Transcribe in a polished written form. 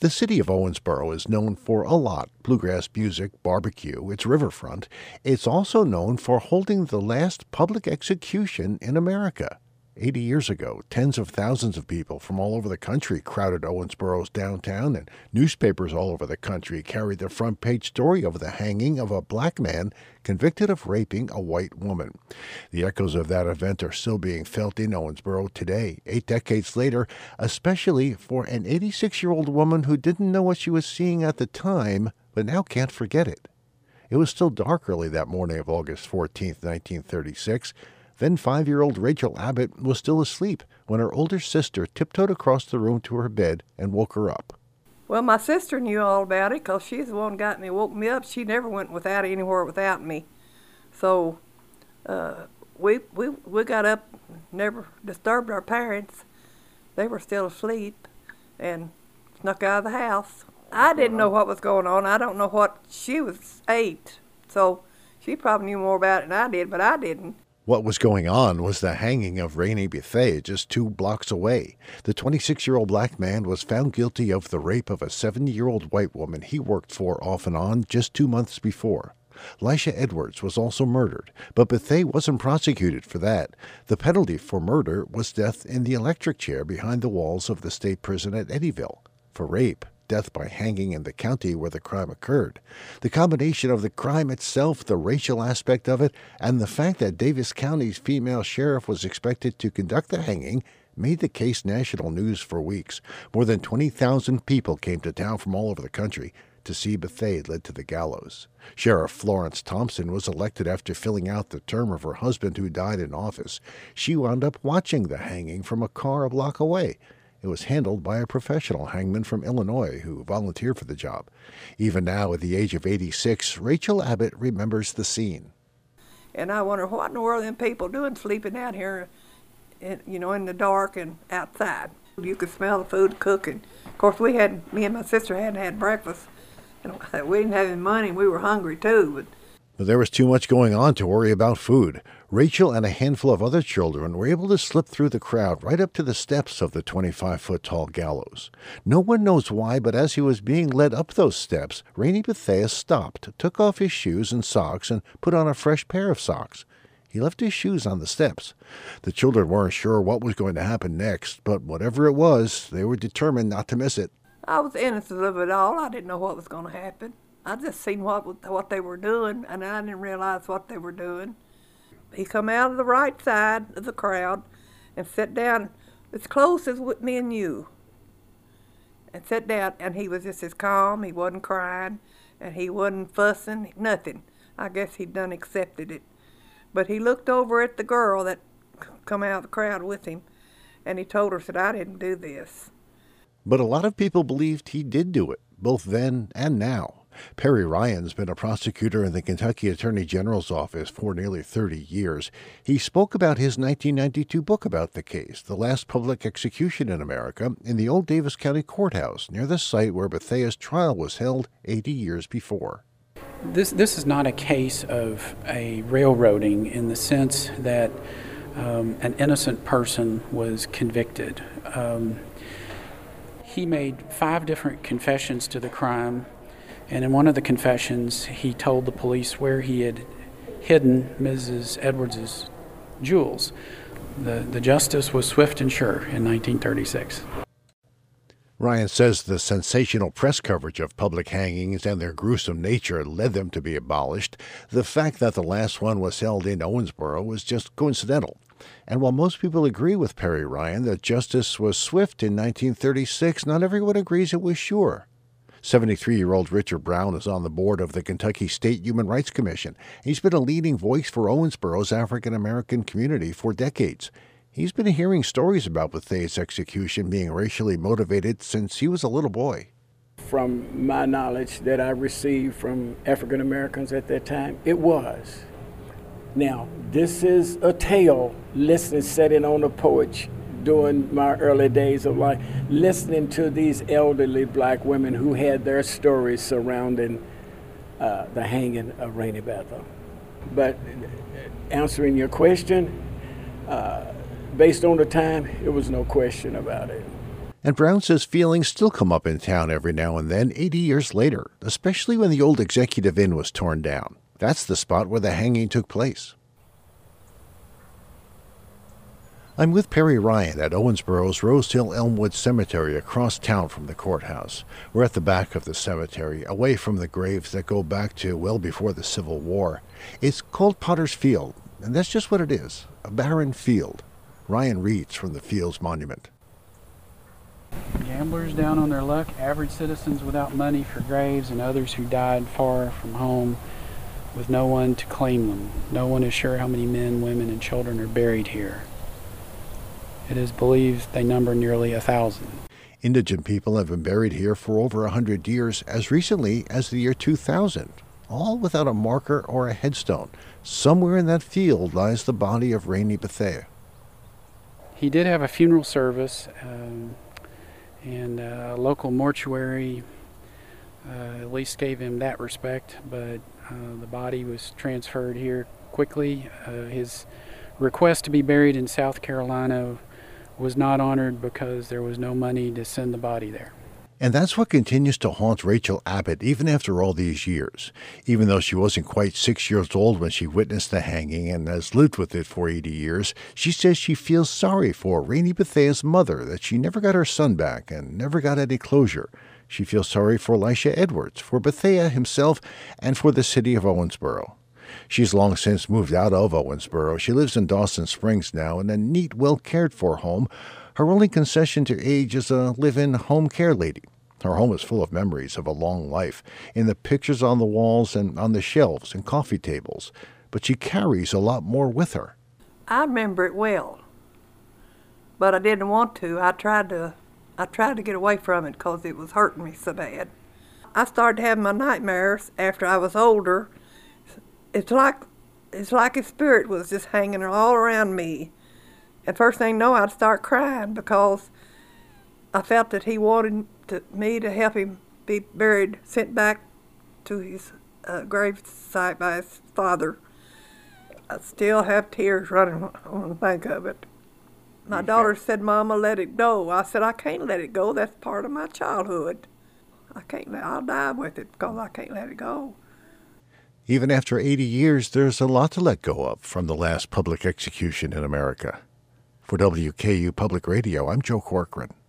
The city of Owensboro is known for a lot: bluegrass music, barbecue, its riverfront. It's also known for holding the last public execution in America. 80 years ago, tens of thousands of people from all over the country crowded Owensboro's downtown, and newspapers all over the country carried the front page story of the hanging of a black man convicted of raping a white woman. The echoes of that event are still being felt in Owensboro today, 8 decades later, especially for an 86-year-old woman who didn't know what she was seeing at the time, but now can't forget it. It was still dark early that morning of August 14, 1936. Then 5-year-old Rachel Abbott was still asleep when her older sister tiptoed across the room to her bed and woke her up. Well, my sister knew all about it because she's the one woke me up. She never went anywhere without me. So we got up, never disturbed our parents. They were still asleep, and snuck out of the house. I didn't know what was going on. I don't know what. She was 8, so she probably knew more about it than I did, but I didn't. What was going on was the hanging of Rainey Bethea just 2 blocks away. The 26-year-old black man was found guilty of the rape of a 70-year-old white woman he worked for off and on just 2 months before. Lisha Edwards was also murdered, but Bethea wasn't prosecuted for that. The penalty for murder was death in the electric chair behind the walls of the state prison at Eddyville. For rape, death by hanging in the county where the crime occurred. The combination of the crime itself, the racial aspect of it, and the fact that Davis County's female sheriff was expected to conduct the hanging made the case national news for weeks. More than 20,000 people came to town from all over the country to see Bethea led to the gallows. Sheriff Florence Thompson was elected after filling out the term of her husband who died in office. She wound up watching the hanging from a car a block away. It was handled by a professional hangman from Illinois who volunteered for the job. Even now, at the age of 86, Rachel Abbott remembers the scene. And I wonder, what in the world are them people doing sleeping out here, in the dark and outside? You could smell the food cooking. Of course, me and my sister hadn't had breakfast, and we didn't have any money, and we were hungry too. But there was too much going on to worry about food. Rachel and a handful of other children were able to slip through the crowd right up to the steps of the 25-foot-tall gallows. No one knows why, but as he was being led up those steps, Rainey Bethea stopped, took off his shoes and socks, and put on a fresh pair of socks. He left his shoes on the steps. The children weren't sure what was going to happen next, but whatever it was, they were determined not to miss it. I was innocent of it all. I didn't know what was going to happen. I just seen what they were doing, and I didn't realize what they were doing. He come out of the right side of the crowd and sat down as close as with me and you. And sat down, and he was just as calm. He wasn't crying, and he wasn't fussing, nothing. I guess he'd done accepted it. But he looked over at the girl that come out of the crowd with him, and he told her, said, "I didn't do this." But a lot of people believed he did do it, both then and now. Perry Ryan's been a prosecutor in the Kentucky Attorney General's office for nearly 30 years. He spoke about his 1992 book about the case, The Last Public Execution in America, in the old Davis County Courthouse, near the site where Bethea's trial was held 80 years before. This is not a case of a railroading in the sense that an innocent person was convicted. He made 5 different confessions to the crime. And in one of the confessions, he told the police where he had hidden Mrs. Edwards' jewels. The justice was swift and sure in 1936. Ryan says the sensational press coverage of public hangings and their gruesome nature led them to be abolished. The fact that the last one was held in Owensboro was just coincidental. And while most people agree with Perry Ryan that justice was swift in 1936, not everyone agrees it was sure. 73-year-old Richard Brown is on the board of the Kentucky State Human Rights Commission. He's been a leading voice for Owensboro's African-American community for decades. He's been hearing stories about Bethea's execution being racially motivated since he was a little boy. From my knowledge that I received from African-Americans at that time, it was. Now, this is a tale sitting on the porch during my early days of life, listening to these elderly black women who had their stories surrounding the hanging of Rainey Bethea. But answering your question, based on the time, it was no question about it. And Brown says feelings still come up in town every now and then, 80 years later, especially when the old Executive Inn was torn down. That's the spot where the hanging took place. I'm with Perry Ryan at Owensboro's Rose Hill Elmwood Cemetery across town from the courthouse. We're at the back of the cemetery, away from the graves that go back to well before the Civil War. It's called Potter's Field, and that's just what it is, a barren field. Ryan reads from the field's monument. Gamblers down on their luck, average citizens without money for graves, and others who died far from home with no one to claim them. No one is sure how many men, women, and children are buried here. It is believed they number nearly 1,000. Indigent people have been buried here for over 100 years, as recently as the year 2000, all without a marker or a headstone. Somewhere in that field lies the body of Rainey Bethea. He did have a funeral service, and a local mortuary at least gave him that respect, but the body was transferred here quickly. His request to be buried in South Carolina was not honored because there was no money to send the body there. And that's what continues to haunt Rachel Abbott even after all these years. Even though she wasn't quite 6 years old when she witnessed the hanging and has lived with it for 80 years, she says she feels sorry for Rainey Bethea's mother, that she never got her son back and never got any closure. She feels sorry for Elisha Edwards, for Bethea himself, and for the city of Owensboro. She's long since moved out of Owensboro. She lives in Dawson Springs now in a neat, well-cared-for home. Her only concession to age is a live-in home care lady. Her home is full of memories of a long life, in the pictures on the walls and on the shelves and coffee tables. But she carries a lot more with her. I remember it well, but I didn't want to. I tried to get away from it because it was hurting me so bad. I started having my nightmares after I was older. It's like his spirit was just hanging all around me. And first thing you know, I'd start crying because I felt that he wanted me to help him be buried, sent back to his grave site by his father. I still have tears running when I think of it. My daughter said, "Mama, let it go." I said, "I can't let it go. That's part of my childhood. I'll die with it because I can't let it go." Even after 80 years, there's a lot to let go of from the last public execution in America. For WKU Public Radio, I'm Joe Corcoran.